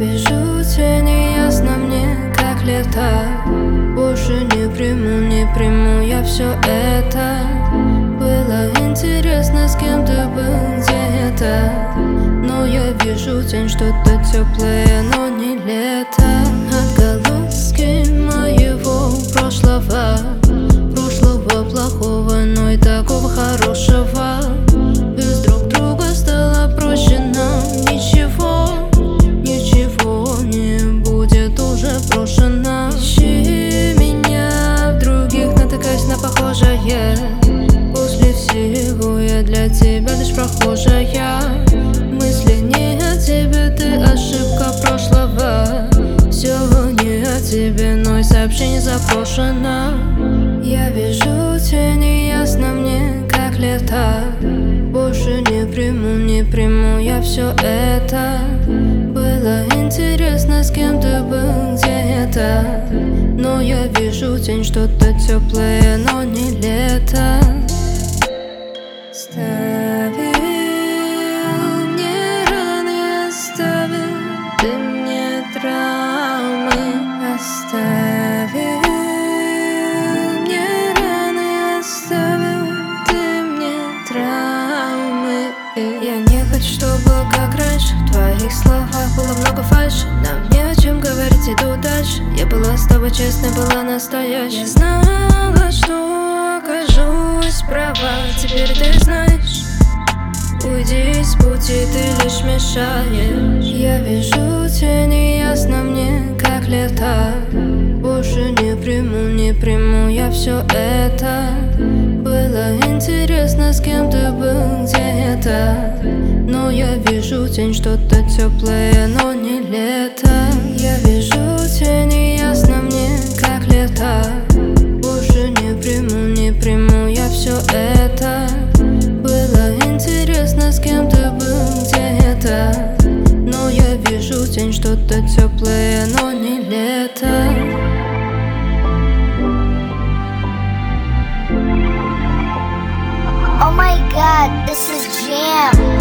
вижу тени, ясно мне, как лето. Больше не приму я все это. Было интересно, с кем ты был, где это. Но я вижу тень, что-то теплое, но не лето. Отголоски моего прошлого плохого, но и такого хорошего. Без друг друга стало проще нам. Ничего не будет уже брошено. Ищи меня в других, натыкаясь на похожее. После всего я для тебя лишь прохожая. Мысли не о тебе, ты ошибка прошлого. Все не о тебе, но и сообщение запрошено. Я вижу тени, ясно мне, как лето. Больше не приму я все это. Было интересно, с кем ты был, где это. Но я вижу тень, что-то теплое, но не лето. Оставил мне раны, оставил ты мне травмы. Оставил мне раны, оставил ты мне травмы. Я не хочу, чтобы было как раньше. В твоих словах было много фальши. Нам не о чем говорить, иду дальше. Я была с тобой честной, была настоящей. Я знала, что окажусь права. Теперь ты знаешь. Уйди с пути, ты лишь мешаешь. Я вижу тени, ясно мне, как лето. Больше не приму я все это. Было интересно, с кем ты был, где это. Но я вижу тень, что-то теплое, но не лето. Я вижу тени, ясно мне, как лето. Больше не приму я все это. Было интересно, с кем ты был, где это. Но я вижу тень, что-то теплое, но не лето. Oh my god, this is jam.